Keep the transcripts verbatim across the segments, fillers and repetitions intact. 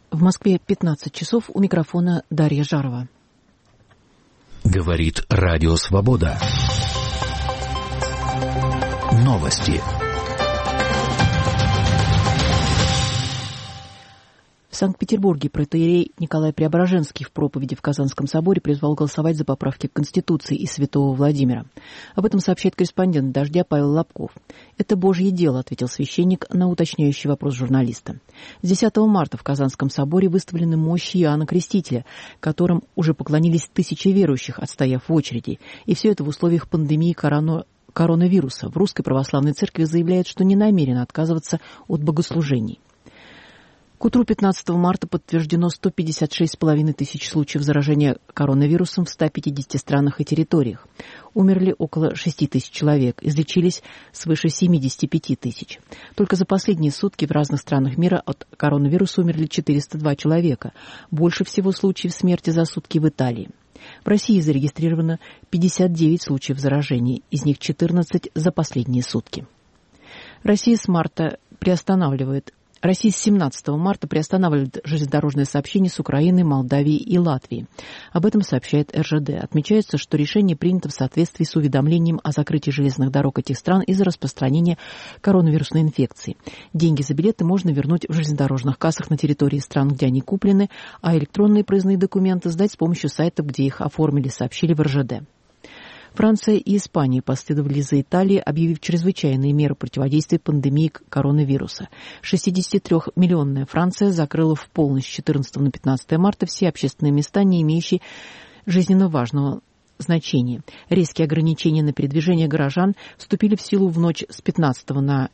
В Москве пятнадцать часов, у микрофона Дарья Жарова. Говорит Радио Свобода. Новости. В Санкт-Петербурге протоиерей Николай Преображенский в проповеди в Казанском соборе призвал голосовать за поправки к Конституции и святого Владимира. Об этом сообщает корреспондент «Дождя» Павел Лобков. «Это Божье дело», — ответил священник на уточняющий вопрос журналиста. С десятого марта в Казанском соборе выставлены мощи Иоанна Крестителя, которым уже поклонились тысячи верующих, отстояв в очереди. И все это в условиях пандемии коронавируса. коронавируса. В Русской Православной Церкви заявляют, что не намерена отказываться от богослужений. К утру пятнадцатого марта подтверждено сто пятьдесят шесть с половиной тысяч случаев заражения коронавирусом в ста пятидесяти странах и территориях. Умерли около шести тысяч человек, излечились свыше семидесяти пяти тысяч. Только за последние сутки в разных странах мира от коронавируса умерли четыреста два человека. Больше всего случаев смерти за сутки в Италии. В России зарегистрировано пятьдесят девять случаев заражения, из них четырнадцать за последние сутки. Россия с марта приостанавливает Россия с семнадцатого марта приостанавливает железнодорожное сообщение с Украиной, Молдавией и Латвией. Об этом сообщает эр жэ дэ. Отмечается, что решение принято в соответствии с уведомлением о закрытии железных дорог этих стран из-за распространения коронавирусной инфекции. Деньги за билеты можно вернуть в железнодорожных кассах на территории стран, где они куплены, а электронные проездные документы сдать с помощью сайтов, где их оформили, сообщили в эр жэ дэ. Франция и Испания последовали за Италией, объявив чрезвычайные меры противодействия пандемии коронавируса. шестидесятитрёхмиллионная Франция закрыла в полночь с четырнадцатого на пятнадцатое марта все общественные места, не имеющие жизненно важного значения. Резкие ограничения на передвижение горожан вступили в силу в ночь с пятнадцатого на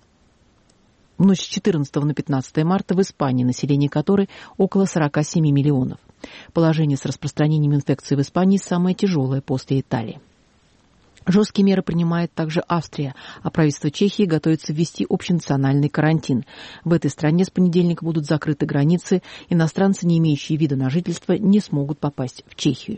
в ночь с четырнадцатого на пятнадцатое марта в Испании, население которой около сорока семи миллионов. Положение с распространением инфекции в Испании самое тяжелое после Италии. Жесткие меры принимает также Австрия, а правительство Чехии готовится ввести общенациональный карантин. В этой стране с понедельника будут закрыты границы, иностранцы, не имеющие вида на жительство, не смогут попасть в Чехию.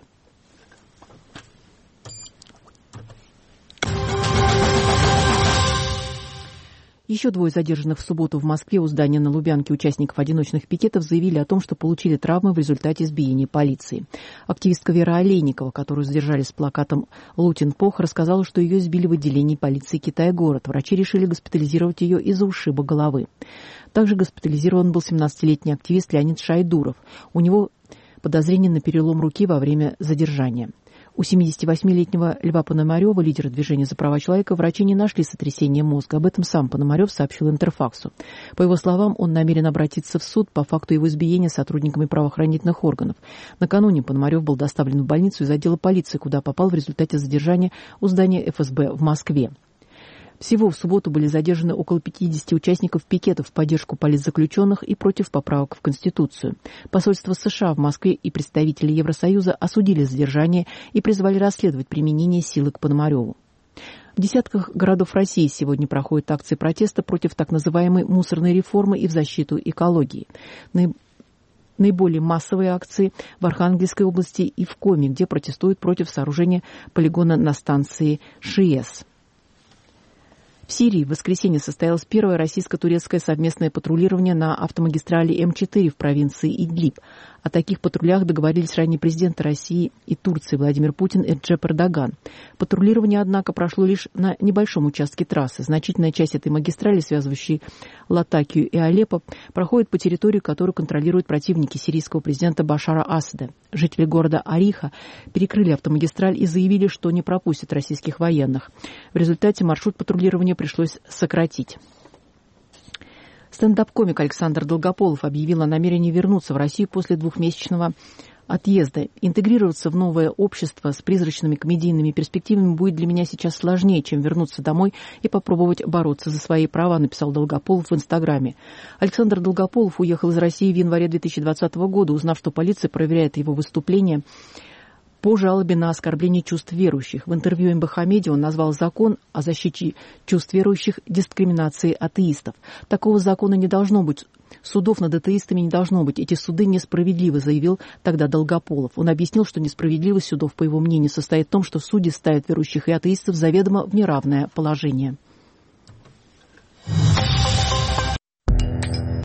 Еще двое задержанных в субботу в Москве у здания на Лубянке участников одиночных пикетов заявили о том, что получили травмы в результате избиения полиции. Активистка Вера Олейникова, которую задержали с плакатом «Лутин-Пох», рассказала, что ее избили в отделении полиции Китай-город. Врачи решили госпитализировать ее из-за ушиба головы. Также госпитализирован был семнадцатилетний активист Леонид Шайдуров. У него подозрение на перелом руки во время задержания. У семидесятивосьмилетнего Льва Пономарева, лидера движения за права человека, врачи не нашли сотрясения мозга. Об этом сам Пономарев сообщил Интерфаксу. По его словам, он намерен обратиться в суд по факту его избиения сотрудниками правоохранительных органов. Накануне Пономарев был доставлен в больницу из отдела полиции, куда попал в результате задержания у здания эф эс бэ в Москве. Всего в субботу были задержаны около пятидесяти участников пикетов в поддержку политзаключенных и против поправок в Конституцию. Посольство США в Москве и представители Евросоюза осудили задержание и призвали расследовать применение силы к Пономареву. В десятках городов России сегодня проходят акции протеста против так называемой мусорной реформы и в защиту экологии. Наиболее массовые акции в Архангельской области и в Коми, где протестуют против сооружения полигона на станции ШИЭС. В Сирии в воскресенье состоялось первое российско-турецкое совместное патрулирование на автомагистрали эм четыре в провинции Идлиб. О таких патрулях договорились ранее президенты России и Турции Владимир Путин и Реджеп Эрдоган. Патрулирование, однако, прошло лишь на небольшом участке трассы. Значительная часть этой магистрали, связывающей Латакию и Алеппо, проходит по территории, которую контролируют противники сирийского президента Башара Асада. Жители города Ариха перекрыли автомагистраль и заявили, что не пропустят российских военных. В результате маршрут патрулирования пришлось сократить. Стендап-комик Александр Долгополов объявил о намерении вернуться в Россию после двухмесячного отъезда. Интегрироваться в новое общество с призрачными комедийными перспективами будет для меня сейчас сложнее, чем вернуться домой и попробовать бороться за свои права, написал Долгополов в Инстаграме. Александр Долгополов уехал из России в январе две тысячи двадцатого года, узнав, что полиция проверяет его выступления по жалобе на оскорбление чувств верующих. В интервью эм бэ ха Медиа он назвал закон о защите чувств верующих дискриминацией атеистов. Такого закона не должно быть. Судов над атеистами не должно быть. Эти суды несправедливы, заявил тогда Долгополов. Он объяснил, что несправедливость судов, по его мнению, состоит в том, что судьи ставят верующих и атеистов заведомо в неравное положение.